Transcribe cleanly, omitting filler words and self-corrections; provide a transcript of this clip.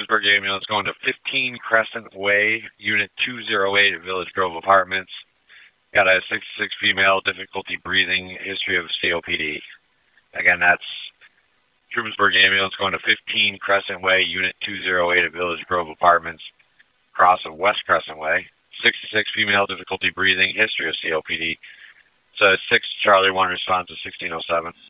Trumansburg ambulance going to 15 Crescent Way, Unit 208 at Village Grove Apartments. Got a 66 female, difficulty breathing, history of COPD. Again, that's Trumansburg ambulance going to 15 Crescent Way, Unit 208 at Village Grove Apartments, cross of West Crescent Way. 66 female, difficulty breathing, history of COPD. So 6 Charlie 1 response to 1607.